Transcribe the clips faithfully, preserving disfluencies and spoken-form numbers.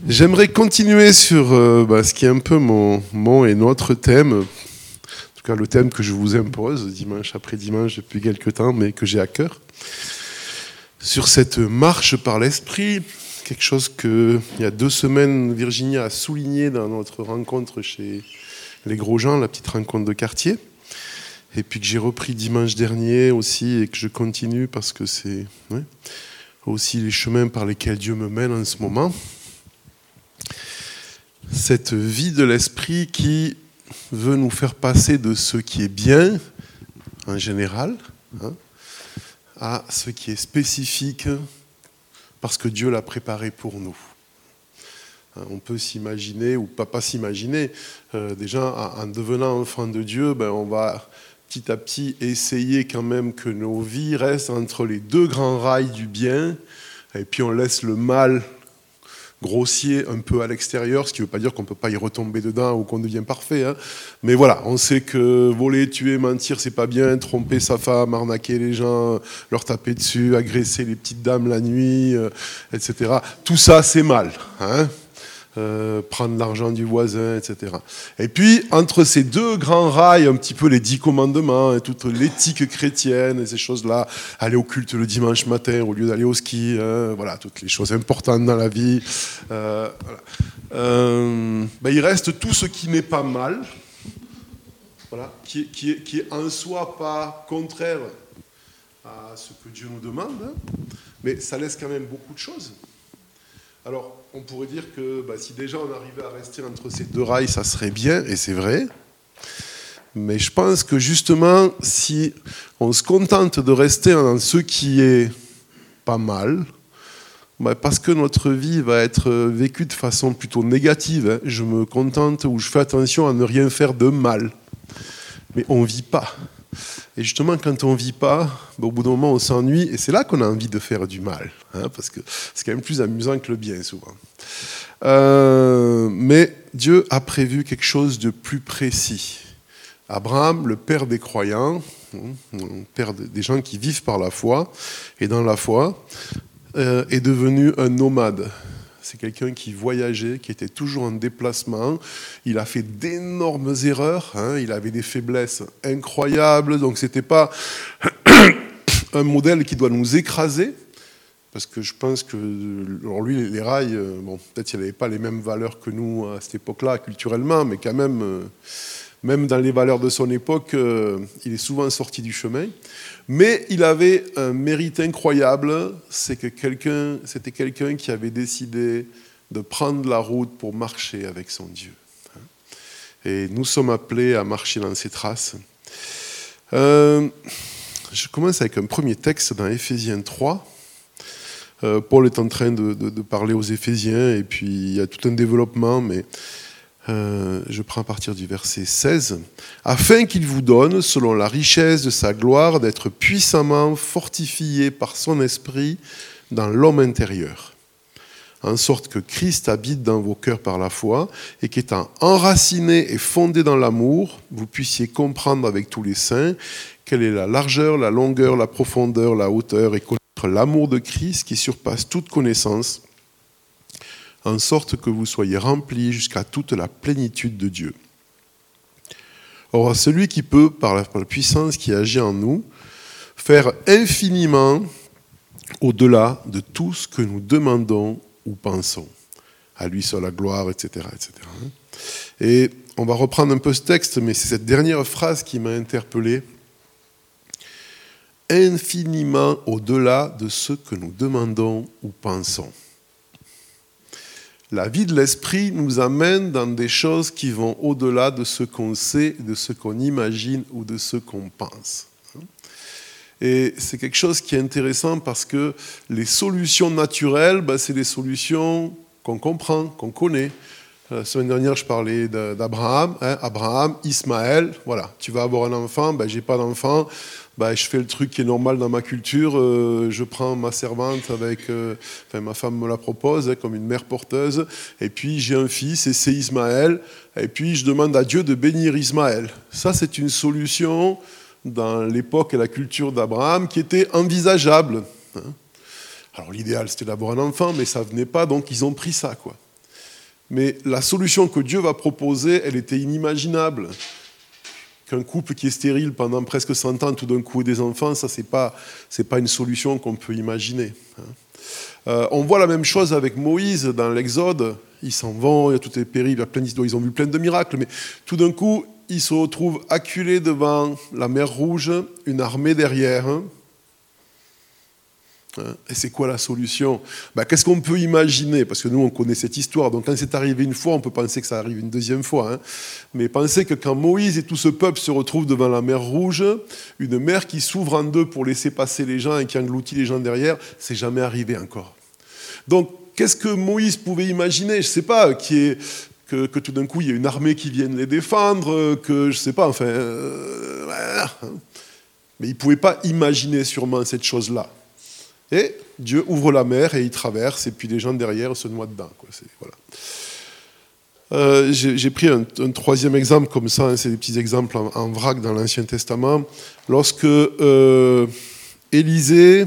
J'aimerais continuer sur euh, bah, ce qui est un peu mon, mon et notre thème, en tout cas le thème que je vous impose dimanche après dimanche depuis quelques temps, mais que j'ai à cœur, sur cette marche par l'esprit, quelque chose que il y a deux semaines Virginie a souligné dans notre rencontre chez les Grosjean, la petite rencontre de quartier, et puis que j'ai repris dimanche dernier aussi et que je continue parce que c'est ouais, aussi les chemins par lesquels Dieu me mène en ce moment. Cette vie de l'esprit qui veut nous faire passer de ce qui est bien, en général, hein, à ce qui est spécifique, parce que Dieu l'a préparé pour nous. On peut s'imaginer, ou pas, pas s'imaginer, euh, déjà en devenant enfant de Dieu, ben, on va petit à petit essayer quand même que nos vies restent entre les deux grands rails du bien, et puis on laisse le mal grossier un peu à l'extérieur, ce qui ne veut pas dire qu'on ne peut pas y retomber dedans ou qu'on devient parfait. Hein. Mais voilà, on sait que voler, tuer, mentir, c'est pas bien, tromper sa femme, arnaquer les gens, leur taper dessus, agresser les petites dames la nuit, euh, et cetera. Tout ça, c'est mal. Hein. Euh, prendre l'argent du voisin, et cetera. Et puis, entre ces deux grands rails, un petit peu les dix commandements, et toute l'éthique chrétienne, et ces choses-là, aller au culte le dimanche matin au lieu d'aller au ski, hein, voilà, toutes les choses importantes dans la vie. Euh, voilà. euh, ben, il reste tout ce qui n'est pas mal, voilà, qui, qui, est, qui est en soi pas contraire à ce que Dieu nous demande, hein, mais ça laisse quand même beaucoup de choses. Alors, on pourrait dire que bah, si déjà on arrivait à rester entre ces deux rails, ça serait bien, et c'est vrai. Mais je pense que justement, si on se contente de rester dans ce qui est pas mal, bah, parce que notre vie va être vécue de façon plutôt négative, hein, je me contente ou je fais attention à ne rien faire de mal. Mais on ne vit pas. Et justement, quand on ne vit pas, ben, au bout d'un moment, on s'ennuie, et c'est là qu'on a envie de faire du mal, hein, parce que c'est quand même plus amusant que le bien, souvent. Euh, mais Dieu a prévu quelque chose de plus précis. Abraham, le père des croyants, le père des gens qui vivent par la foi, et dans la foi, euh, est devenu un nomade. C'est quelqu'un qui voyageait, qui était toujours en déplacement. Il a fait d'énormes erreurs. Hein. Il avait des faiblesses incroyables. Donc, ce n'était pas un modèle qui doit nous écraser. Parce que je pense que, alors lui, les rails, bon, peut-être qu'il n'avait pas les mêmes valeurs que nous à cette époque-là, culturellement, mais quand même, même dans les valeurs de son époque, il est souvent sorti du chemin. Mais il avait un mérite incroyable, c'est que quelqu'un, c'était quelqu'un qui avait décidé de prendre la route pour marcher avec son Dieu. Et nous sommes appelés à marcher dans ses traces. Euh, je commence avec un premier texte dans Éphésiens trois. Euh, Paul est en train de, de, de parler aux Éphésiens, et puis il y a tout un développement, mais Euh, je prends à partir du verset seize. « Afin qu'il vous donne, selon la richesse de sa gloire, d'être puissamment fortifié par son esprit dans l'homme intérieur, en sorte que Christ habite dans vos cœurs par la foi, et qu'étant enraciné et fondé dans l'amour, vous puissiez comprendre avec tous les saints quelle est la largeur, la longueur, la profondeur, la hauteur, et connaître l'amour de Christ qui surpasse toute connaissance, en sorte que vous soyez remplis jusqu'à toute la plénitude de Dieu. Or, celui qui peut, par la, par la puissance qui agit en nous, faire infiniment au-delà de tout ce que nous demandons ou pensons. À lui seul la gloire, et cetera, et cetera. Et on va reprendre un peu ce texte, mais c'est cette dernière phrase qui m'a interpellé. Infiniment au-delà de ce que nous demandons ou pensons. La vie de l'esprit nous amène dans des choses qui vont au-delà de ce qu'on sait, de ce qu'on imagine ou de ce qu'on pense. Et c'est quelque chose qui est intéressant parce que les solutions naturelles, ben, c'est des solutions qu'on comprend, qu'on connaît. La semaine dernière, je parlais d'Abraham. Hein, Abraham, Ismaël, voilà, tu vas avoir un enfant, ben, j'ai pas d'enfant. Ben, je fais le truc qui est normal dans ma culture, euh, je prends ma servante avec, euh, enfin ma femme me la propose hein, comme une mère porteuse, et puis j'ai un fils et c'est Ismaël, et puis je demande à Dieu de bénir Ismaël. Ça c'est une solution dans l'époque et la culture d'Abraham qui était envisageable. Hein. Alors l'idéal c'était d'avoir un enfant, mais ça venait pas, donc ils ont pris ça quoi. Mais la solution que Dieu va proposer, elle était inimaginable. Qu'un couple qui est stérile pendant presque cent ans, tout d'un coup, ait des enfants, ça, c'est pas, c'est pas une solution qu'on peut imaginer. Euh, on voit la même chose avec Moïse dans l'Exode. Ils s'en vont, il y a tout est périls, il y a plein d'histoires, ils ont vu plein de miracles, mais tout d'un coup, ils se retrouvent acculés devant la mer Rouge, une armée derrière. Et c'est quoi la solution ? Ben, qu'est-ce qu'on peut imaginer ? Parce que nous, on connaît cette histoire. Donc, quand c'est arrivé une fois, on peut penser que ça arrive une deuxième fois. Hein. Mais pensez que quand Moïse et tout ce peuple se retrouvent devant la mer Rouge, une mer qui s'ouvre en deux pour laisser passer les gens et qui engloutit les gens derrière, c'est jamais arrivé encore. Donc, qu'est-ce que Moïse pouvait imaginer ? Je ne sais pas, qui est, que, que tout d'un coup, il y ait une armée qui vienne les défendre, que je ne sais pas, enfin... Euh, mais il ne pouvait pas imaginer sûrement cette chose-là. Et Dieu ouvre la mer et il traverse, et puis les gens derrière se noient dedans. Quoi. C'est, voilà. euh, j'ai, j'ai pris un, un troisième exemple comme ça, hein, c'est des petits exemples en, en vrac dans l'Ancien Testament. Lorsque euh, Élisée,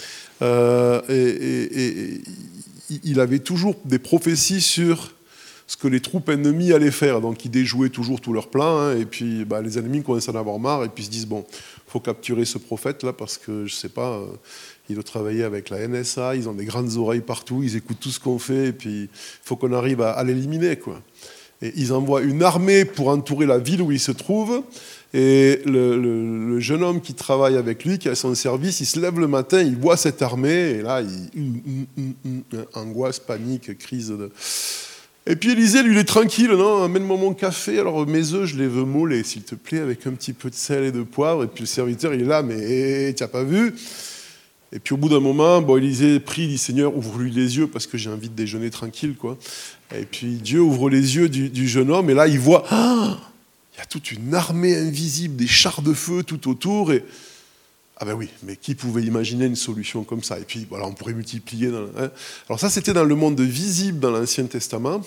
euh, et, et, et, il avait toujours des prophéties sur ce que les troupes ennemies allaient faire. Donc ils déjouaient toujours tous leurs plans, hein, et puis bah, les ennemis commencent à en avoir marre, et puis ils se disent, bon, il faut capturer ce prophète-là, parce que, je ne sais pas... Euh, il doit travailler avec la N S A, ils ont des grandes oreilles partout, ils écoutent tout ce qu'on fait, et puis il faut qu'on arrive à, à l'éliminer, quoi. Et ils envoient une armée pour entourer la ville où il se trouve, et le, le, le jeune homme qui travaille avec lui, qui a son service, il se lève le matin, il voit cette armée, et là, il... Hum, hum, hum, hum, angoisse, panique, crise de... Et puis Élisée, lui, il est tranquille, non, amène-moi mon café, alors mes œufs, je les veux mollets, s'il te plaît, avec un petit peu de sel et de poivre, et puis le serviteur, il est là, mais tu n'as pas vu ? Et puis au bout d'un moment, bon, Élisée prie, il dit, Seigneur, ouvre-lui les yeux parce que j'ai envie de déjeuner tranquille, quoi. Et puis Dieu ouvre les yeux du, du jeune homme, et là il voit, ah, il y a toute une armée invisible, des chars de feu tout autour. Et ah ben oui, mais qui pouvait imaginer une solution comme ça ? Et puis voilà, on pourrait multiplier. Dans, hein. Alors ça, c'était dans le monde visible dans l'Ancien Testament.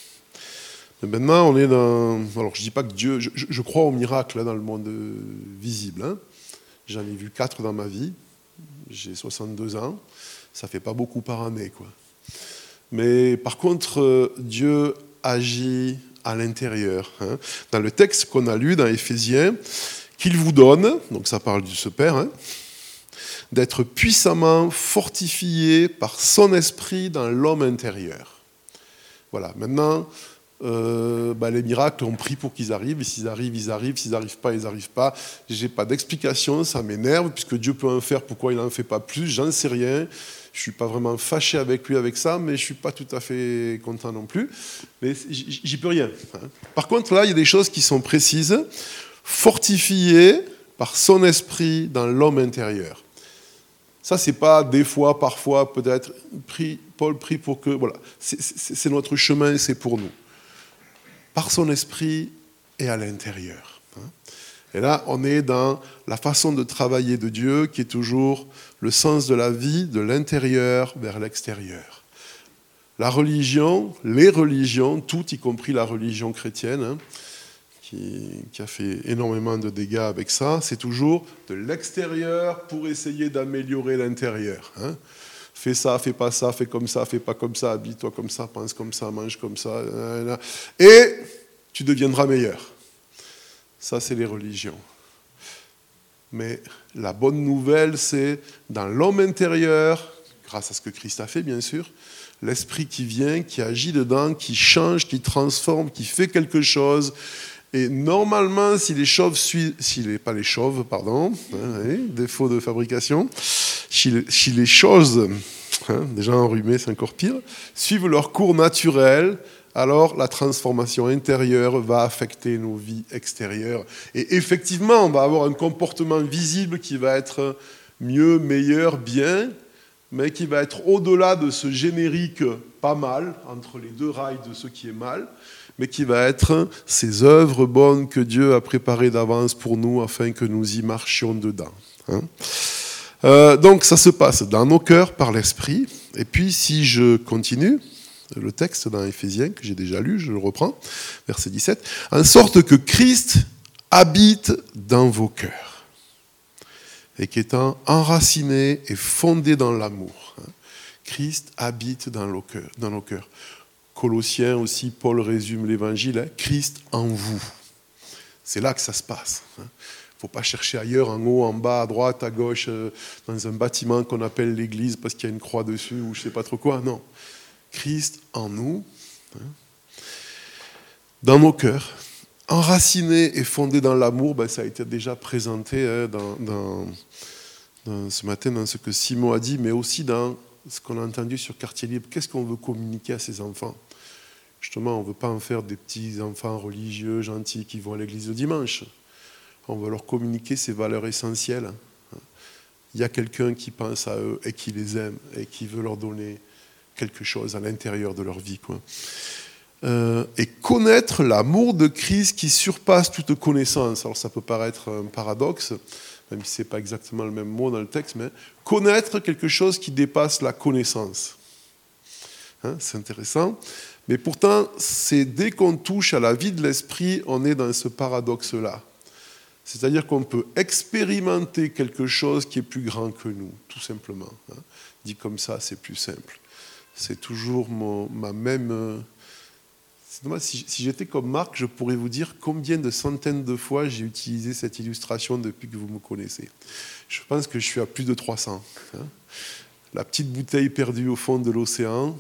Mais maintenant, on est dans. Alors je dis pas que Dieu, je, je crois au miracle hein, dans le monde visible. Hein. J'en ai vu quatre dans ma vie. J'ai soixante-deux ans, ça ne fait pas beaucoup par année, quoi. Mais par contre, euh, Dieu agit à l'intérieur. Hein. Dans le texte qu'on a lu dans Éphésiens, qu'il vous donne, donc ça parle de ce Père, hein, d'être puissamment fortifié par son esprit dans l'homme intérieur. Voilà, maintenant... Euh, bah, les miracles, on prie pour qu'ils arrivent, et s'ils arrivent, ils arrivent, s'ils n'arrivent pas, ils n'arrivent pas. J'ai pas d'explication, ça m'énerve, puisque Dieu peut en faire, pourquoi il n'en fait pas plus, j'en sais rien. Je ne suis pas vraiment fâché avec lui avec ça, mais je ne suis pas tout à fait content non plus. Mais j'y peux rien. Par contre, là, il y a des choses qui sont précises. Fortifié par son esprit dans l'homme intérieur. Ça, c'est pas des fois, parfois, peut-être, prie, Paul prie pour que... Voilà, c'est, c'est, c'est notre chemin, c'est pour nous. Par son esprit et à l'intérieur. Et là, on est dans la façon de travailler de Dieu qui est toujours le sens de la vie, de l'intérieur vers l'extérieur. La religion, les religions, toutes, y compris la religion chrétienne, hein, qui, qui a fait énormément de dégâts avec ça, c'est toujours de l'extérieur pour essayer d'améliorer l'intérieur. Hein. Fais ça, fais pas ça, fais comme ça, fais pas comme ça, habille-toi comme ça, pense comme ça, mange comme ça, et tu deviendras meilleur. Ça, c'est les religions. Mais la bonne nouvelle, c'est dans l'homme intérieur, grâce à ce que Christ a fait, bien sûr, l'esprit qui vient, qui agit dedans, qui change, qui transforme, qui fait quelque chose. Et normalement, si les chauves suivent, si les, pas les chauves, pardon, hein, oui, défaut de fabrication, si les, si les choses, hein, déjà enrhumées, c'est encore pire, suivent leur cours naturel, alors la transformation intérieure va affecter nos vies extérieures. Et effectivement, on va avoir un comportement visible qui va être mieux, meilleur, bien, mais qui va être au-delà de ce générique pas mal, entre les deux rails de ce qui est mal, mais qui va être ces œuvres bonnes que Dieu a préparées d'avance pour nous afin que nous y marchions dedans. Hein. Euh, donc ça se passe dans nos cœurs par l'esprit. Et puis si je continue, le texte dans Éphésiens que j'ai déjà lu, je le reprends, verset dix-sept, en sorte que Christ habite dans vos cœurs, et qu'étant enraciné et fondé dans l'amour, hein, Christ habite dans nos cœurs. Dans nos cœurs. Colossiens aussi, Paul résume l'évangile, hein, Christ en vous. C'est là que ça se passe. Il ne faut pas chercher ailleurs, en haut, en bas, à droite, à gauche, euh, dans un bâtiment qu'on appelle l'église parce qu'il y a une croix dessus ou je ne sais pas trop quoi. Non. Christ en nous, hein, dans nos cœurs, enraciné et fondé dans l'amour, ben, ça a été déjà présenté hein, dans, dans, dans, ce matin dans ce que Simon a dit, mais aussi dans ce qu'on a entendu sur Quartier Libre. Qu'est-ce qu'on veut communiquer à ces enfants ? Justement, on ne veut pas en faire des petits enfants religieux, gentils, qui vont à l'église le dimanche. On veut leur communiquer ces valeurs essentielles. Il y a quelqu'un qui pense à eux et qui les aime et qui veut leur donner quelque chose à l'intérieur de leur vie, quoi. Euh, et connaître l'amour de Christ qui surpasse toute connaissance. Alors ça peut paraître un paradoxe, même si ce n'est pas exactement le même mot dans le texte, mais connaître quelque chose qui dépasse la connaissance. Hein, c'est intéressant. Mais pourtant, c'est dès qu'on touche à la vie de l'esprit, on est dans ce paradoxe-là. C'est-à-dire qu'on peut expérimenter quelque chose qui est plus grand que nous, tout simplement. Hein. Dit comme ça, c'est plus simple. C'est toujours mon, ma même... C'est dommage, si, si j'étais comme Marc, je pourrais vous dire combien de centaines de fois j'ai utilisé cette illustration depuis que vous me connaissez. Je pense que je suis à plus de trois cents. Hein. La petite bouteille perdue au fond de l'océan,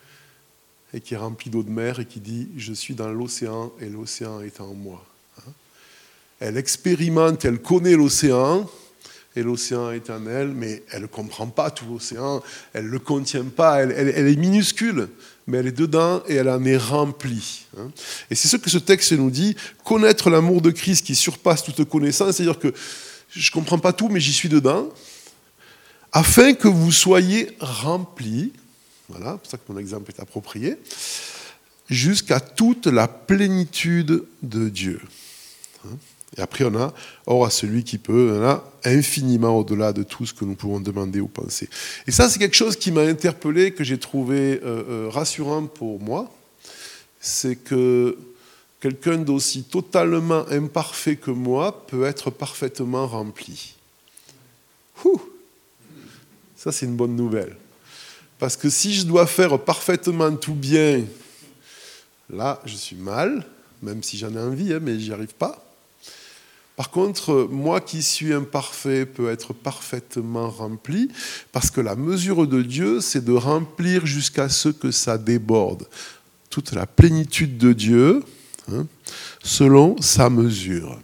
et qui est remplie d'eau de mer, et qui dit « Je suis dans l'océan, et l'océan est en moi ». Elle expérimente, elle connaît l'océan, et l'océan est en elle, mais elle ne comprend pas tout l'océan, elle ne le contient pas, elle, elle, elle est minuscule, mais elle est dedans et elle en est remplie. Et c'est ce que ce texte nous dit, connaître l'amour de Christ qui surpasse toute connaissance, c'est-à-dire que je ne comprends pas tout, mais j'y suis dedans, afin que vous soyez remplis, voilà, c'est pour ça que mon exemple est approprié, jusqu'à toute la plénitude de Dieu. Et après, on a « Or à celui qui peut », on a infiniment au-delà de tout ce que nous pouvons demander ou penser. Et ça, c'est quelque chose qui m'a interpellé, que j'ai trouvé euh, euh, rassurant pour moi. C'est que quelqu'un d'aussi totalement imparfait que moi peut être parfaitement rempli. Ouh, ça, c'est une bonne nouvelle. Parce que si je dois faire parfaitement tout bien, là, je suis mal, même si j'en ai envie, hein, mais j'y arrive pas. Par contre, moi qui suis imparfait peux être parfaitement rempli, parce que la mesure de Dieu, c'est de remplir jusqu'à ce que ça déborde. Toute la plénitude de Dieu, hein, selon sa mesure.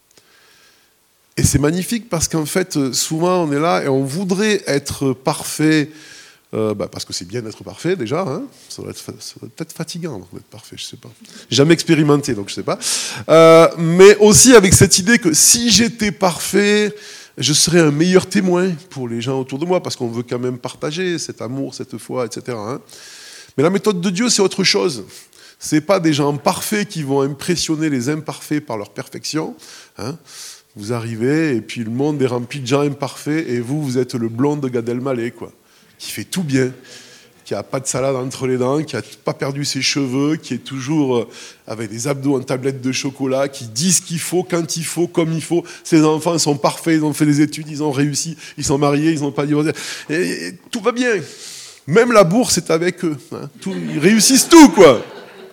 Et c'est magnifique parce qu'en fait, souvent on est là et on voudrait être parfait, euh, bah parce que c'est bien d'être parfait déjà, hein. Ça doit être, ça doit être fatigant d'être parfait, je sais pas. J'ai jamais expérimenté, donc je sais pas. Euh, mais aussi avec cette idée que si j'étais parfait, je serais un meilleur témoin pour les gens autour de moi, parce qu'on veut quand même partager cet amour, cette foi, et cetera. Hein. Mais la méthode de Dieu, c'est autre chose. C'est pas des gens parfaits qui vont impressionner les imparfaits par leur perfection. Hein. Vous arrivez et puis le monde est rempli de gens imparfaits et vous, vous êtes le blond de Gad Elmaleh, quoi, qui fait tout bien, qui n'a pas de salade entre les dents, qui n'a pas perdu ses cheveux, qui est toujours avec des abdos en tablette de chocolat, qui dit ce qu'il faut, quand il faut, comme il faut. Ses enfants sont parfaits, ils ont fait des études, ils ont réussi, ils sont mariés, ils n'ont pas divorcé. Et, et tout va bien. Même la bourse est avec eux. Hein. Tout, ils réussissent tout, quoi.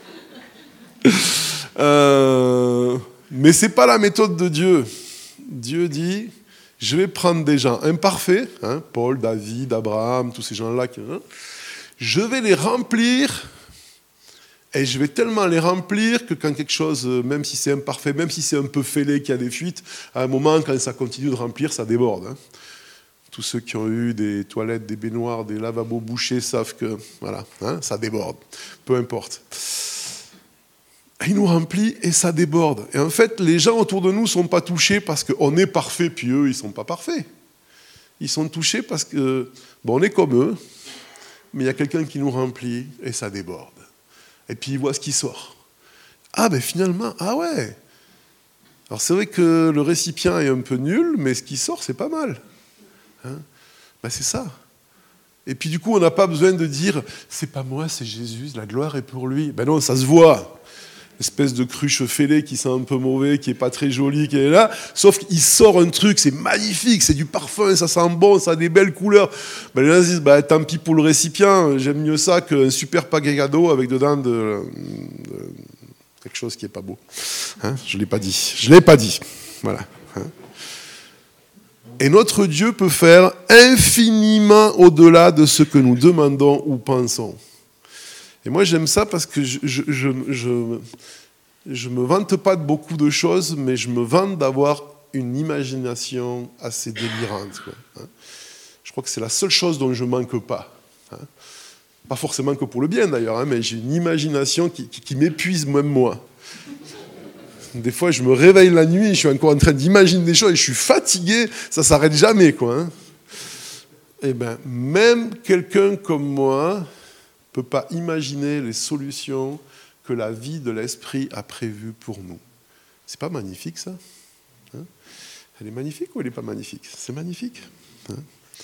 Euh, mais ce n'est pas la méthode de Dieu. Dieu dit, je vais prendre des gens imparfaits, hein, Paul, David, Abraham, tous ces gens-là, qui, hein, je vais les remplir, et je vais tellement les remplir que quand quelque chose, même si c'est imparfait, même si c'est un peu fêlé, qu'il y a des fuites, à un moment, quand ça continue de remplir, ça déborde. Hein. Tous ceux qui ont eu des toilettes, des baignoires, des lavabos bouchés savent que voilà, hein, ça déborde, peu importe. Il nous remplit et ça déborde. Et en fait, les gens autour de nous ne sont pas touchés parce qu'on est parfait, puis eux, ils ne sont pas parfaits. Ils sont touchés parce que, bon, on est comme eux, mais il y a quelqu'un qui nous remplit et ça déborde. Et puis ils voient ce qui sort. Ah ben finalement, ah ouais. Alors c'est vrai que le récipient est un peu nul, mais ce qui sort, c'est pas mal. Hein, ben c'est ça. Et puis du coup, on n'a pas besoin de dire, c'est pas moi, c'est Jésus, la gloire est pour lui. Ben non, ça se voit. espèce de cruche fêlée qui sent un peu mauvais, qui est pas très jolie, qui est là. Sauf qu'il sort un truc, c'est magnifique, c'est du parfum, ça sent bon, ça a des belles couleurs. Ben, les gens disent, bah, tant pis pour le récipient, j'aime mieux ça qu'un super paquet cadeau avec dedans de, de, quelque chose qui est pas beau. Hein, je l'ai pas dit. Je l'ai pas dit. Voilà. Hein. Et notre Dieu peut faire infiniment au-delà de ce que nous demandons ou pensons. Et moi, j'aime ça parce que je je, je, je, je me vante pas de beaucoup de choses, mais je me vante d'avoir une imagination assez délirante, quoi. Hein. Je crois que c'est la seule chose dont je manque pas. Hein. Pas forcément que pour le bien, d'ailleurs, hein, mais j'ai une imagination qui, qui, qui m'épuise même moi. Des fois, je me réveille la nuit, je suis encore en train d'imaginer des choses et je suis fatigué, ça s'arrête jamais, quoi. Hein. Eh bien, même quelqu'un comme moi ne peut pas imaginer les solutions que la vie de l'esprit a prévues pour nous. C'est pas magnifique, ça? Hein? Elle est magnifique ou elle n'est pas magnifique? C'est magnifique. Hein?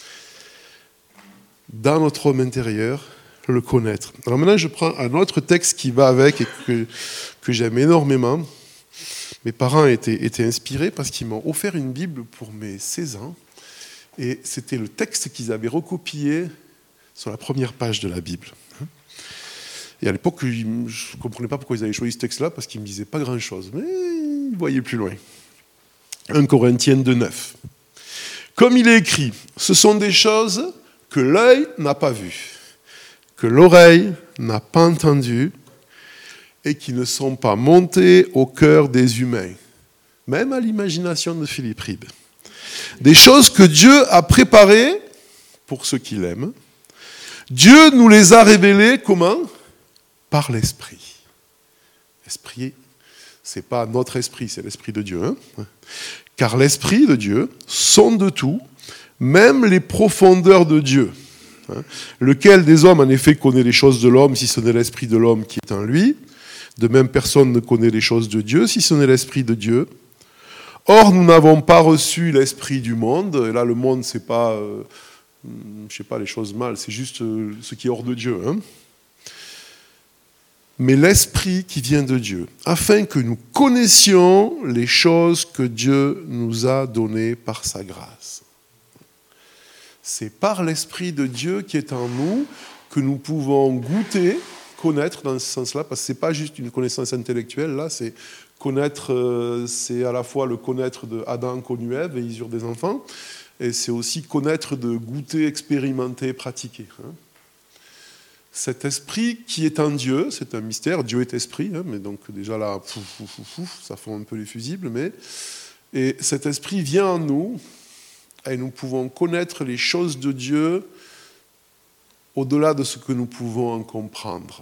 Dans notre homme intérieur, le connaître. Alors maintenant, je prends un autre texte qui va avec et que, que j'aime énormément. Mes parents étaient, étaient inspirés parce qu'ils m'ont offert une Bible pour mes seize ans. Et c'était le texte qu'ils avaient recopié sur la première page de la Bible. Et à l'époque, je ne comprenais pas pourquoi ils avaient choisi ce texte-là, parce qu'il ne me disait pas grand-chose. Mais ils voyaient plus loin. un Corinthiens deux neuf. Comme il est écrit, ce sont des choses que l'œil n'a pas vues, que l'oreille n'a pas entendues, et qui ne sont pas montées au cœur des humains, même à l'imagination de Philippe Ribes. Des choses que Dieu a préparées pour ceux qui l'aiment. Dieu nous les a révélées, comment? Par l'Esprit. L'Esprit, ce n'est pas notre esprit, c'est l'Esprit de Dieu. Hein? Car l'Esprit de Dieu sonde tout, même les profondeurs de Dieu. Hein? Lequel des hommes, en effet, connaît les choses de l'homme, si ce n'est l'Esprit de l'homme qui est en lui? De même, personne ne connaît les choses de Dieu, si ce n'est l'Esprit de Dieu. Or, nous n'avons pas reçu l'Esprit du monde. Et là, le monde, ce n'est pas, euh, je sais pas, les choses mal, c'est juste euh, ce qui est hors de Dieu. Hein. Mais l'Esprit qui vient de Dieu, afin que nous connaissions les choses que Dieu nous a données par sa grâce. C'est par l'Esprit de Dieu qui est en nous que nous pouvons goûter, connaître dans ce sens-là, parce que ce n'est pas juste une connaissance intellectuelle, là, c'est connaître, euh, c'est à la fois le connaître de Adam connu Ève et ils eurent des enfants, et c'est aussi connaître de goûter, expérimenter, pratiquer. Hein. Cet esprit qui est en Dieu, c'est un mystère, Dieu est esprit, hein, mais donc déjà là, pouf, pouf, pouf, pouf, ça fond un peu les fusibles, mais et cet esprit vient en nous, et nous pouvons connaître les choses de Dieu au-delà de ce que nous pouvons en comprendre.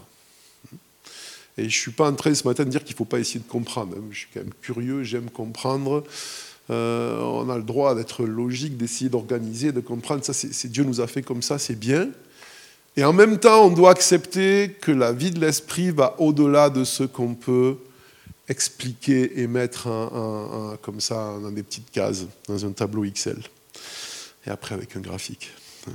Et je ne suis pas en train ce matin de dire qu'il ne faut pas essayer de comprendre. Je suis quand même curieux, j'aime comprendre. Euh, on a le droit d'être logique, d'essayer d'organiser, de comprendre. Ça, c'est, c'est Dieu nous a fait comme ça, c'est bien. Et en même temps, on doit accepter que la vie de l'esprit va au-delà de ce qu'on peut expliquer et mettre en, en, en, comme ça dans des petites cases, dans un tableau X L. Et après avec un graphique.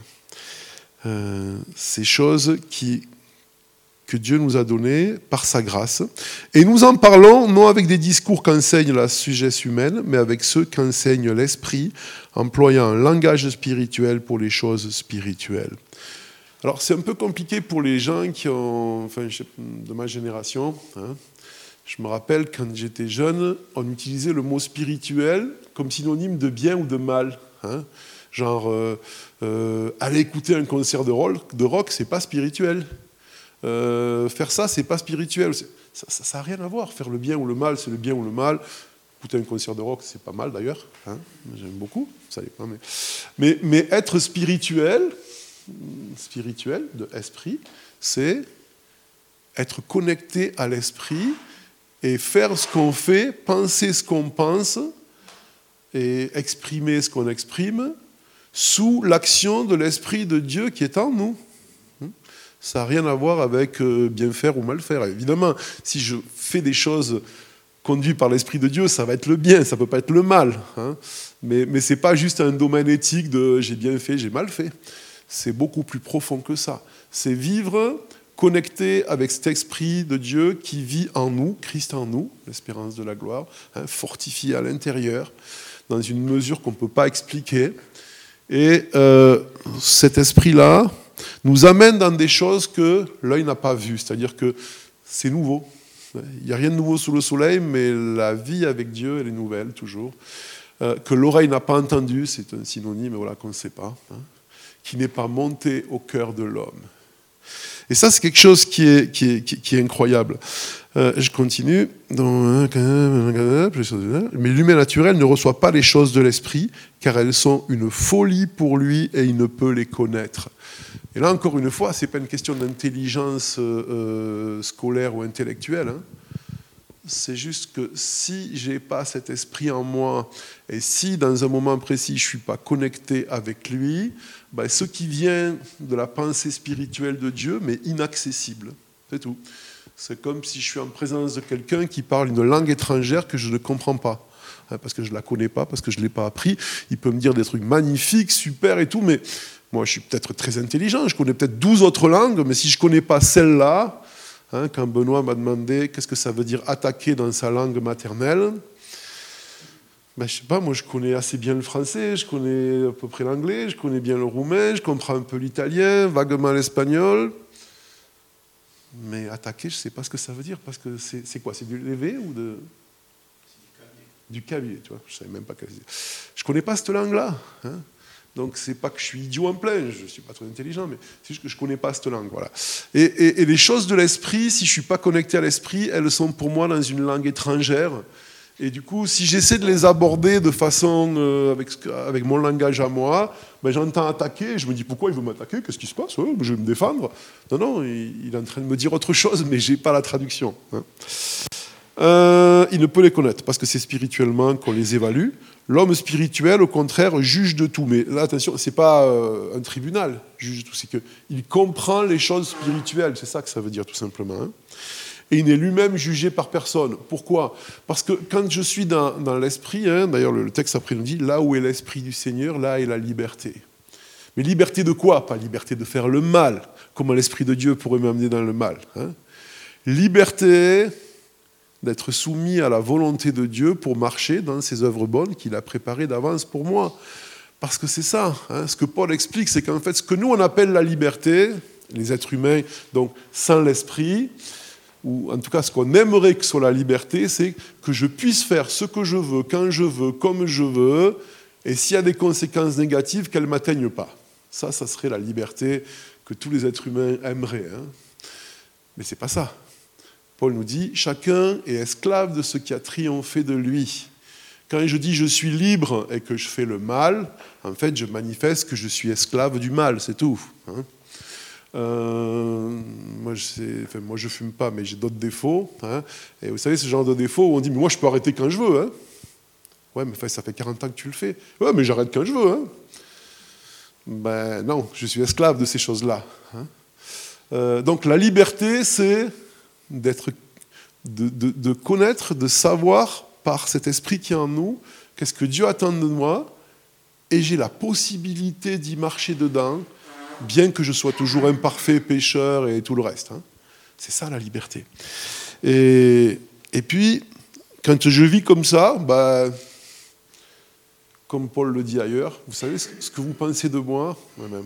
Euh, ces choses qui, que Dieu nous a données par sa grâce. Et nous en parlons non avec des discours qu'enseigne la sagesse humaine, mais avec ceux qu'enseigne l'esprit, employant un langage spirituel pour les choses spirituelles. Alors c'est un peu compliqué pour les gens qui ont, enfin, de ma génération. Hein. Je me rappelle quand j'étais jeune, on utilisait le mot spirituel comme synonyme de bien ou de mal. Hein. Genre, euh, euh, aller écouter un concert de rock, de rock c'est pas spirituel. Euh, faire ça, c'est pas spirituel. C'est, ça n'a rien à voir. Faire le bien ou le mal, c'est le bien ou le mal. Écouter un concert de rock, c'est pas mal d'ailleurs. Hein. J'aime beaucoup. Ça dépend, mais... Mais, mais être spirituel, spirituel, de esprit, c'est être connecté à l'esprit et faire ce qu'on fait, penser ce qu'on pense et exprimer ce qu'on exprime sous l'action de l'Esprit de Dieu qui est en nous. Ça n'a rien à voir avec bien faire ou mal faire. Évidemment, si je fais des choses conduites par l'Esprit de Dieu, ça va être le bien, ça ne peut pas être le mal. Hein. Mais, mais ce n'est pas juste un domaine éthique de « j'ai bien fait, j'ai mal fait ». C'est beaucoup plus profond que ça. C'est vivre connecter avec cet esprit de Dieu qui vit en nous, Christ en nous, l'espérance de la gloire, hein, fortifié à l'intérieur, dans une mesure qu'on ne peut pas expliquer. Et euh, cet esprit-là nous amène dans des choses que l'œil n'a pas vues, c'est-à-dire que c'est nouveau. Il n'y a rien de nouveau sous le soleil, mais la vie avec Dieu, elle est nouvelle, toujours. Euh, que l'oreille n'a pas entendu, c'est un synonyme voilà, qu'on ne sait pas, hein, qui n'est pas monté au cœur de l'homme. Et ça, c'est quelque chose qui est, qui est, qui est incroyable. Euh, je continue. Mais l'humain naturel ne reçoit pas les choses de l'esprit, car elles sont une folie pour lui et il ne peut les connaître. Et là, encore une fois, ce n'est pas une question d'intelligence euh, scolaire ou intellectuelle. Hein. C'est juste que si je n'ai pas cet esprit en moi, et si dans un moment précis, je ne suis pas connecté avec lui, ben, ce qui vient de la pensée spirituelle de Dieu m'est inaccessible. C'est tout. C'est comme si je suis en présence de quelqu'un qui parle une langue étrangère que je ne comprends pas. Parce que je ne la connais pas, parce que je ne l'ai pas appris. Il peut me dire des trucs magnifiques, super et tout, mais moi je suis peut-être très intelligent, je connais peut-être douze autres langues, mais si je ne connais pas celle-là, hein, quand Benoît m'a demandé qu'est-ce que ça veut dire attaquer dans sa langue maternelle, ben, je ne sais pas, moi je connais assez bien le français, je connais à peu près l'anglais, je connais bien le roumain, je comprends un peu l'italien, vaguement l'espagnol. Mais attaquer, je ne sais pas ce que ça veut dire, parce que c'est, c'est quoi? C'est du levé ou de... Du cabier, tu vois, je ne savais même pas quelle... Je ne connais pas cette langue-là. Hein. Donc, ce n'est pas que je suis idiot en plein, je ne suis pas trop intelligent, mais c'est juste que je ne connais pas cette langue. Voilà. Et, et, et les choses de l'esprit, si je ne suis pas connecté à l'esprit, elles sont pour moi dans une langue étrangère. Et du coup, si j'essaie de les aborder de façon, euh, avec, avec mon langage à moi, ben, j'entends attaquer, et je me dis pourquoi il veut m'attaquer, qu'est-ce qui se passe, ouais, je vais me défendre. Non, non, il, il est en train de me dire autre chose, mais je n'ai pas la traduction. Hein. Euh, il ne peut les connaître, parce que c'est spirituellement qu'on les évalue. L'homme spirituel, au contraire, juge de tout. Mais là, attention, ce n'est pas euh, un tribunal, juge de tout, c'est qu'il comprend les choses spirituelles, c'est ça que ça veut dire tout simplement. Hein. Et il n'est lui-même jugé par personne. Pourquoi? Parce que quand je suis dans, dans l'esprit, hein, d'ailleurs le texte après nous dit, là où est l'esprit du Seigneur, là est la liberté. Mais liberté de quoi? Pas liberté de faire le mal. Comment l'esprit de Dieu pourrait m'amener dans le mal, hein? Liberté d'être soumis à la volonté de Dieu pour marcher dans ses œuvres bonnes qu'il a préparées d'avance pour moi. Parce que c'est ça, hein, ce que Paul explique, c'est qu'en fait, ce que nous on appelle la liberté, les êtres humains, donc sans l'esprit, ou en tout cas ce qu'on aimerait que soit la liberté, c'est que je puisse faire ce que je veux, quand je veux, comme je veux, et s'il y a des conséquences négatives, qu'elles ne m'atteignent pas. Ça, ça serait la liberté que tous les êtres humains aimeraient. Hein. Mais ce n'est pas ça. Paul nous dit, chacun est esclave de ce qui a triomphé de lui. Quand je dis je suis libre et que je fais le mal, en fait, je manifeste que je suis esclave du mal, c'est tout. Hein. Euh, moi, je sais, enfin, moi, je fume pas, mais j'ai d'autres défauts. Hein. Et vous savez, ce genre de défauts où on dit, mais moi, je peux arrêter quand je veux. Hein. Ouais, mais enfin, ça fait quarante ans que tu le fais. Ouais, mais j'arrête quand je veux. Hein. Ben non, je suis esclave de ces choses-là. Hein. Euh, donc, la liberté, c'est d'être, de, de, de connaître, de savoir par cet esprit qui est en nous, qu'est-ce que Dieu attend de moi, et j'ai la possibilité d'y marcher dedans, bien que je sois toujours imparfait, pécheur et tout le reste. Hein. C'est ça la liberté. Et, et puis, quand je vis comme ça, bah, comme Paul le dit ailleurs, vous savez ce que vous pensez de moi, moi-même,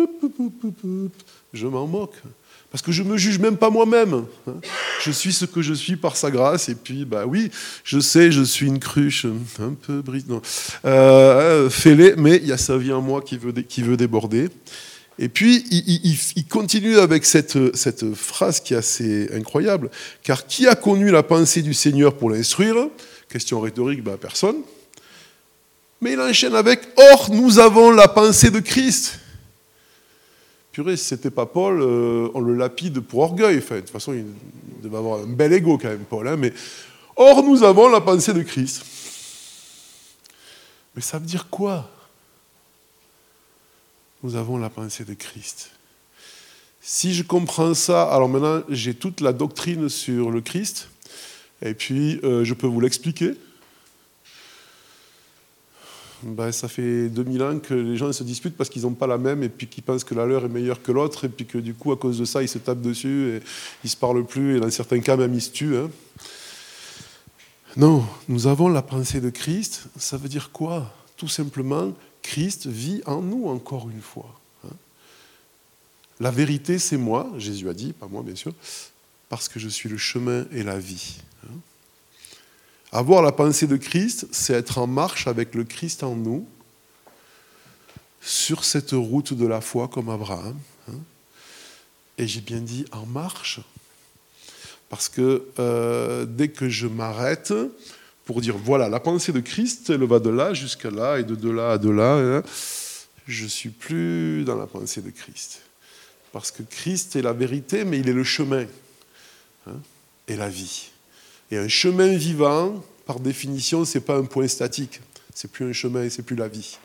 je m'en moque. Parce que je ne me juge même pas moi-même. Je suis ce que je suis par sa grâce. Et puis, bah oui, je sais, je suis une cruche un peu brise, non, euh, fêlée, mais il y a sa vie en moi qui veut, qui veut déborder. Et puis, il, il, il continue avec cette, cette phrase qui est assez incroyable. Car qui a connu la pensée du Seigneur pour l'instruire? Question rhétorique, bah personne. Mais il enchaîne avec « Or, nous avons la pensée de Christ ». Purée, si ce n'était pas Paul, euh, on le lapide pour orgueil. Enfin, de toute façon, il devait avoir un bel ego quand même, Paul. Hein, mais or, nous avons la pensée de Christ. Mais ça veut dire quoi? Nous avons la pensée de Christ. Si je comprends ça, alors maintenant, j'ai toute la doctrine sur le Christ, et puis euh, je peux vous l'expliquer. Ben, ça fait deux mille ans que les gens se disputent parce qu'ils n'ont pas la même et puis qu'ils pensent que la leur est meilleure que l'autre et puis que du coup, à cause de ça, ils se tapent dessus et ils ne se parlent plus et dans certains cas, même ils se tuent. Hein. Non, nous avons la pensée de Christ. Ça veut dire quoi? Tout simplement, Christ vit en nous encore une fois. Hein. La vérité, c'est moi, Jésus a dit, pas moi bien sûr, parce que je suis le chemin et la vie. Hein. Avoir la pensée de Christ, c'est être en marche avec le Christ en nous, sur cette route de la foi comme Abraham. Et j'ai bien dit en marche, parce que euh, dès que je m'arrête pour dire, voilà, la pensée de Christ, elle va de là jusqu'à là, et de, de là à de là, hein, je ne suis plus dans la pensée de Christ. Parce que Christ est la vérité, mais il est le chemin hein, et la vie. Et un chemin vivant, par définition, ce n'est pas un point statique. C'est plus un chemin et c'est plus la vie.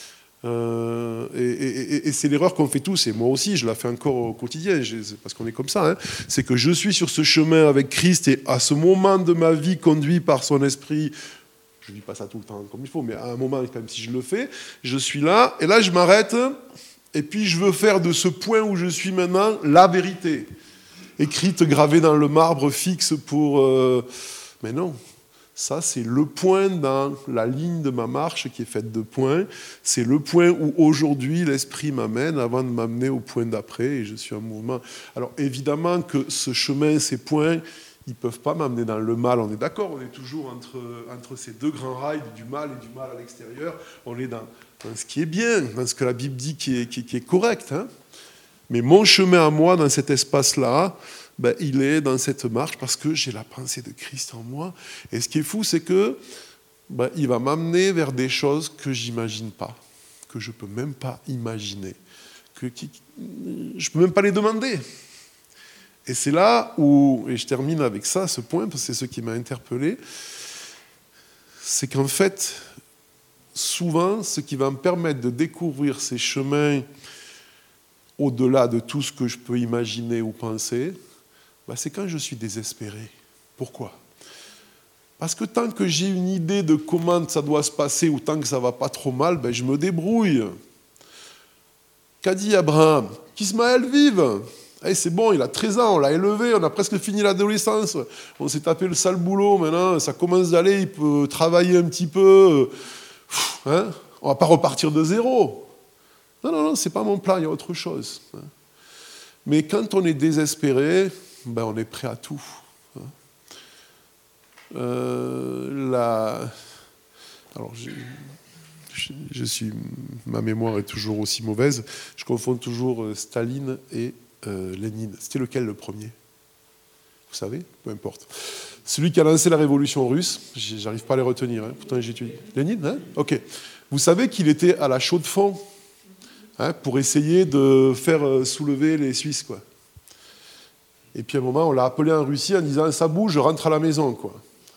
Euh, et, et, et c'est l'erreur qu'on fait tous, et moi aussi, je la fais encore au quotidien, parce qu'on est comme ça. Hein, c'est que je suis sur ce chemin avec Christ, et à ce moment de ma vie, conduit par son esprit, je ne dis pas ça tout le temps comme il faut, mais à un moment, même si je le fais, je suis là, et là, je m'arrête, et puis je veux faire de ce point où je suis maintenant la vérité. Écrite, gravée dans le marbre fixe pour... Euh... Mais non, ça c'est le point dans la ligne de ma marche qui est faite de points. C'est le point où aujourd'hui l'esprit m'amène avant de m'amener au point d'après et je suis en mouvement. Alors évidemment que ce chemin, ces points, ils ne peuvent pas m'amener dans le mal. On est d'accord, on est toujours entre, entre ces deux grands rails du mal et du mal à l'extérieur. On est dans, dans ce qui est bien, dans ce que la Bible dit qui est, qui, qui est correct, hein. Mais mon chemin à moi, dans cet espace-là, ben, il est dans cette marche parce que j'ai la pensée de Christ en moi. Et ce qui est fou, c'est que ben, il va m'amener vers des choses que je n'imagine pas, que je ne peux même pas imaginer, que qui, je ne peux même pas les demander. Et c'est là où, et je termine avec ça, ce point, parce que c'est ce qui m'a interpellé, c'est qu'en fait, souvent, ce qui va me permettre de découvrir ces chemins au-delà de tout ce que je peux imaginer ou penser, ben c'est quand je suis désespéré. Pourquoi? Parce que tant que j'ai une idée de comment ça doit se passer ou tant que ça ne va pas trop mal, ben je me débrouille. Qu'a dit Abraham? Qu'Ismaël vive. Eh, c'est bon, il a treize ans, on l'a élevé, on a presque fini l'adolescence, on s'est tapé le sale boulot, maintenant ça commence d'aller, il peut travailler un petit peu. Hein, on ne va pas repartir de zéro. Non, non, non, ce n'est pas mon plan, il y a autre chose. Mais quand on est désespéré, ben on est prêt à tout. Euh, la... Alors, je, je, je suis... ma mémoire est toujours aussi mauvaise. Je confonds toujours Staline et euh, Lénine. C'était lequel le premier? Vous savez? Peu importe. Celui qui a lancé la révolution russe, j'arrive pas à les retenir, hein. Pourtant j'ai étudié. Lénine, hein? Ok. Vous savez qu'il était à la chaux de fonds hein, pour essayer de faire soulever les Suisses, quoi. Et puis à un moment, on l'a appelé en Russie en disant « ça bouge, je rentre à la maison ». Quoi.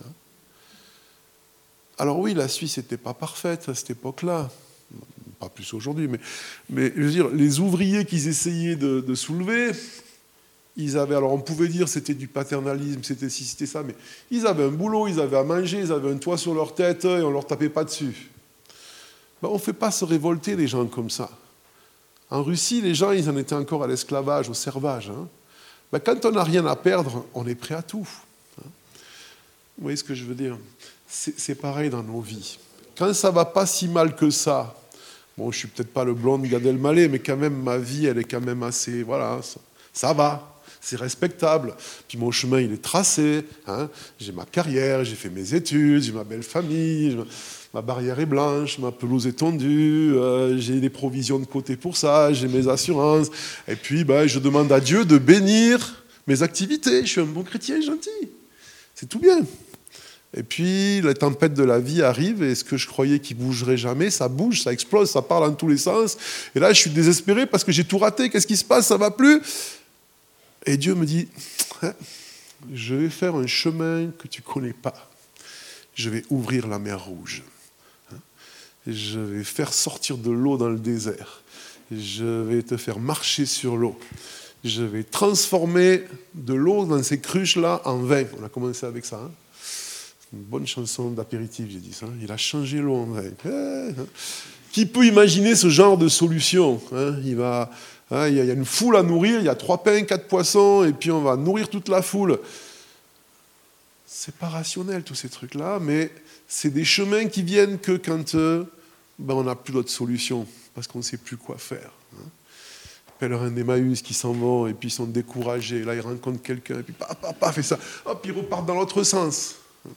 Alors oui, la Suisse n'était pas parfaite à cette époque-là, pas plus aujourd'hui, mais, mais je veux dire, les ouvriers qu'ils essayaient de, de soulever, ils avaient, alors on pouvait dire c'était du paternalisme, c'était ci, c'était ça, mais ils avaient un boulot, ils avaient à manger, ils avaient un toit sur leur tête et on ne leur tapait pas dessus. Ben, on ne fait pas se révolter les gens comme ça. En Russie, les gens, ils en étaient encore à l'esclavage, au servage, hein. Ben, quand on n'a rien à perdre, on est prêt à tout. Vous voyez ce que je veux dire? C'est, c'est pareil dans nos vies. Quand ça ne va pas si mal que ça, bon, je ne suis peut-être pas le blond Gad Elmaleh, mais quand même, ma vie, elle est quand même assez... Voilà, ça, ça va, c'est respectable. Puis mon chemin, il est tracé. Hein. J'ai ma carrière, j'ai fait mes études, j'ai ma belle famille, je... ma barrière est blanche, ma pelouse est tondue, euh, j'ai des provisions de côté pour ça, j'ai mes assurances. Et puis, ben, je demande à Dieu de bénir mes activités. Je suis un bon chrétien gentil. C'est tout bien. Et puis, la tempête de la vie arrive et ce que je croyais qui bougerait jamais, ça bouge, ça explose, ça part dans tous les sens. Et là, je suis désespéré parce que j'ai tout raté. Qu'est-ce qui se passe? Ça ne va plus. Et Dieu me dit, je vais faire un chemin que tu ne connais pas. Je vais ouvrir la mer Rouge. Je vais faire sortir de l'eau dans le désert. Je vais te faire marcher sur l'eau. Je vais transformer de l'eau dans ces cruches-là en vin. On a commencé avec ça. Hein. Une bonne chanson d'apéritif, j'ai dit ça. Il a changé l'eau en vin. Qui peut imaginer ce genre de solution, hein? Il va, hein, il y a une foule à nourrir, il y a trois pains, quatre poissons, et puis on va nourrir toute la foule. C'est pas rationnel, tous ces trucs-là, mais c'est des chemins qui viennent que quand euh, ben, on n'a plus d'autre solution, parce qu'on ne sait plus quoi faire. Hein. Pèlerins d'Emmaüs qui s'en vont, et puis ils sont découragés. Là, ils rencontrent quelqu'un, et puis paf, paf, paf, et ça. Hop, ils repartent dans l'autre sens.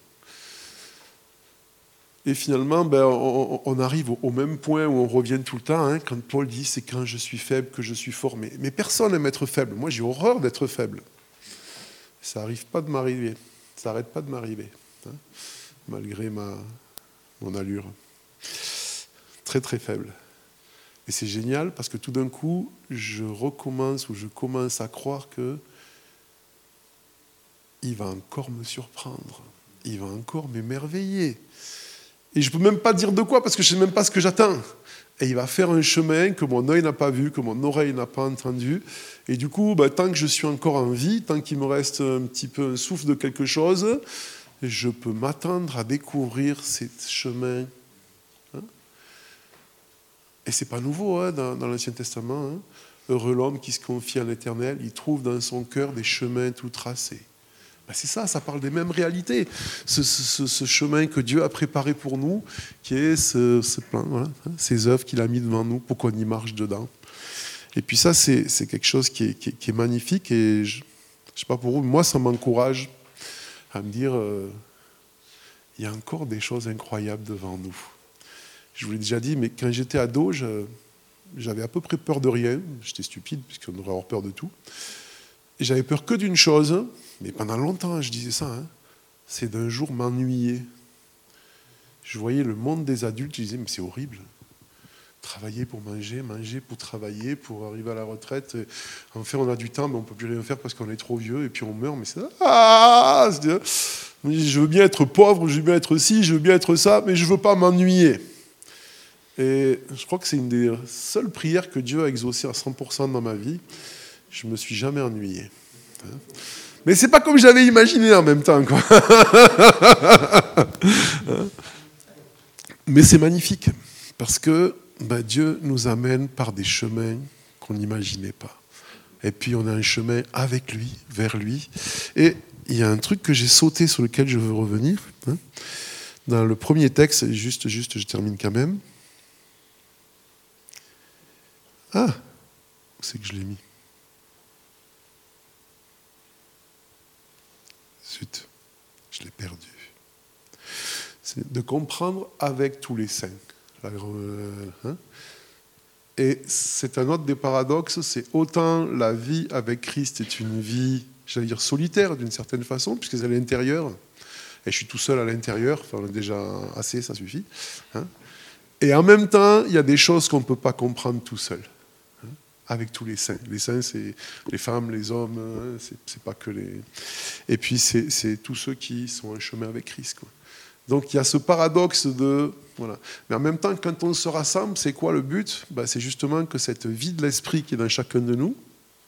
Et finalement, ben, on, on arrive au, au même point où on revient tout le temps, hein, quand Paul dit « c'est quand je suis faible que je suis fort ». Mais, mais personne n'aime être faible. Moi, j'ai horreur d'être faible. Ça n'arrive pas de m'arriver. Ça n'arrête pas de m'arriver, hein, malgré ma, mon allure. Très, très faible. Et c'est génial parce que tout d'un coup, je recommence ou je commence à croire que il va encore me surprendre. Il va encore m'émerveiller. Et je ne peux même pas dire de quoi, parce que je ne sais même pas ce que j'attends. Et il va faire un chemin que mon œil n'a pas vu, que mon oreille n'a pas entendu. Et du coup, bah, tant que je suis encore en vie, tant qu'il me reste un petit peu un souffle de quelque chose, je peux m'attendre à découvrir ces chemins. Hein? Et ce n'est pas nouveau hein, dans, dans l'Ancien Testament. Hein. Heureux l'homme qui se confie à l'Éternel, il trouve dans son cœur des chemins tout tracés. Ben c'est ça, ça parle des mêmes réalités. Ce, ce, ce chemin que Dieu a préparé pour nous, qui est ce, ce plan, voilà, hein, ces œuvres qu'il a mis devant nous pour qu'on y marche dedans. Et puis ça, c'est, c'est quelque chose qui est, qui est, qui est magnifique. Et je ne sais pas pour vous, moi, ça m'encourage à me dire, euh, il y a encore des choses incroyables devant nous. Je vous l'ai déjà dit, mais quand j'étais ado, je, j'avais à peu près peur de rien. J'étais stupide, puisqu'on devrait avoir peur de tout. Et j'avais peur que d'une chose. Mais pendant longtemps, je disais ça, hein, c'est d'un jour m'ennuyer. Je voyais le monde des adultes, je disais, mais c'est horrible. Travailler pour manger, manger pour travailler, pour arriver à la retraite. Enfin, on a du temps, mais on ne peut plus rien faire parce qu'on est trop vieux, et puis on meurt, mais c'est ça. Ah, je veux bien être pauvre, je veux bien être ci, je veux bien être ça, mais je ne veux pas m'ennuyer. Et je crois que c'est une des seules prières que Dieu a exaucées à cent pour cent dans ma vie. Je ne me suis jamais ennuyé. Mais c'est pas comme j'avais imaginé en même temps, quoi. Mais c'est magnifique, parce que ben, Dieu nous amène par des chemins qu'on n'imaginait pas. Et puis on a un chemin avec lui, vers lui. Et il y a un truc que j'ai sauté sur lequel je veux revenir. Hein. Dans le premier texte, juste, juste, je termine quand même. Ah, où c'est que je l'ai mis ? Zut, je l'ai perdu. C'est de comprendre avec tous les saints. Hein? Et c'est un autre des paradoxes, c'est autant la vie avec Christ est une vie, j'allais dire solitaire d'une certaine façon, puisque c'est à l'intérieur, et je suis tout seul à l'intérieur, enfin déjà assez, ça suffit. Hein? Et en même temps, il y a des choses qu'on ne peut pas comprendre tout seul. Avec tous les saints. Les saints, c'est les femmes, les hommes, hein, c'est, c'est pas que les... Et puis, c'est, c'est tous ceux qui sont en chemin avec Christ, quoi. Donc, il y a ce paradoxe de... Voilà. Mais en même temps, quand on se rassemble, c'est quoi le but ? Ben, c'est justement que cette vie de l'esprit qui est dans chacun de nous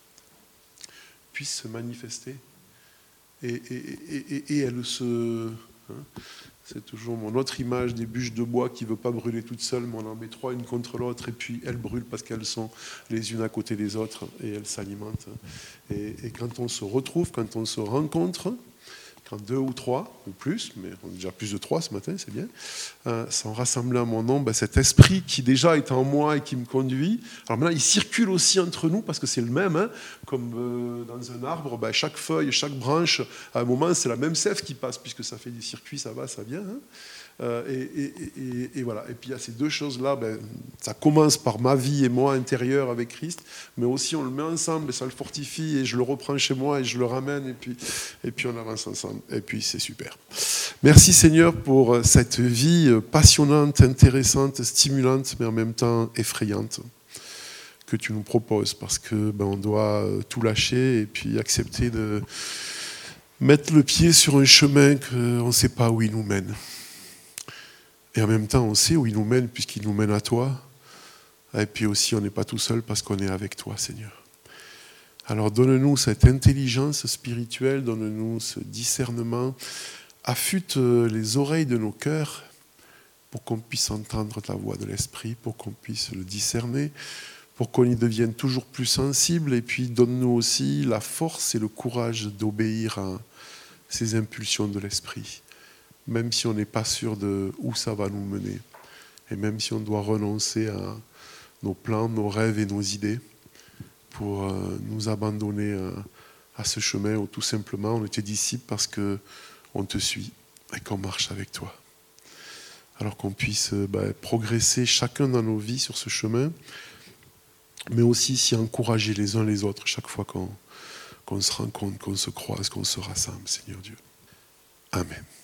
puisse se manifester. Et, et, et, et, et elle se... Hein, c'est toujours mon autre image des bûches de bois qui ne veut pas brûler toute seule, mais on en met trois une contre l'autre, et puis elles brûlent parce qu'elles sont les unes à côté des autres, et elles s'alimentent. Et, et quand on se retrouve, quand on se rencontre, quand deux ou trois, ou plus, mais on est déjà plus de trois ce matin, c'est bien, euh, sont rassemblés à mon nom, ben cet esprit qui déjà est en moi et qui me conduit, alors maintenant il circule aussi entre nous, parce que c'est le même, hein, comme euh, dans un arbre, ben, chaque feuille, chaque branche, à un moment c'est la même sève qui passe, puisque ça fait des circuits, ça va, ça vient, hein. Euh, et, et, et, et voilà. Et puis il y a ces deux choses-là, ben, ça commence par ma vie et moi intérieur avec Christ, mais aussi on le met ensemble et ça le fortifie et je le reprends chez moi et je le ramène et puis, et puis on avance ensemble. Et puis c'est super. Merci Seigneur pour cette vie passionnante, intéressante, stimulante, mais en même temps effrayante que tu nous proposes, parce que ben, on doit tout lâcher et puis accepter de mettre le pied sur un chemin qu'on ne sait pas où il nous mène. Et en même temps, on sait où il nous mène, puisqu'il nous mène à toi. Et puis aussi, on n'est pas tout seul parce qu'on est avec toi, Seigneur. Alors donne-nous cette intelligence spirituelle, donne-nous ce discernement, affûte les oreilles de nos cœurs pour qu'on puisse entendre ta voix de l'Esprit, pour qu'on puisse le discerner, pour qu'on y devienne toujours plus sensible, et puis donne-nous aussi la force et le courage d'obéir à ces impulsions de l'Esprit, même si on n'est pas sûr de où ça va nous mener, et même si on doit renoncer à nos plans, nos rêves et nos idées, pour euh, nous abandonner à, à ce chemin où tout simplement on était disciples parce qu'on te suit et qu'on marche avec toi. Alors qu'on puisse euh, bah, progresser chacun dans nos vies sur ce chemin, mais aussi s'y encourager les uns les autres chaque fois qu'on, qu'on se rencontre, qu'on se croise, qu'on se rassemble, Seigneur Dieu. Amen.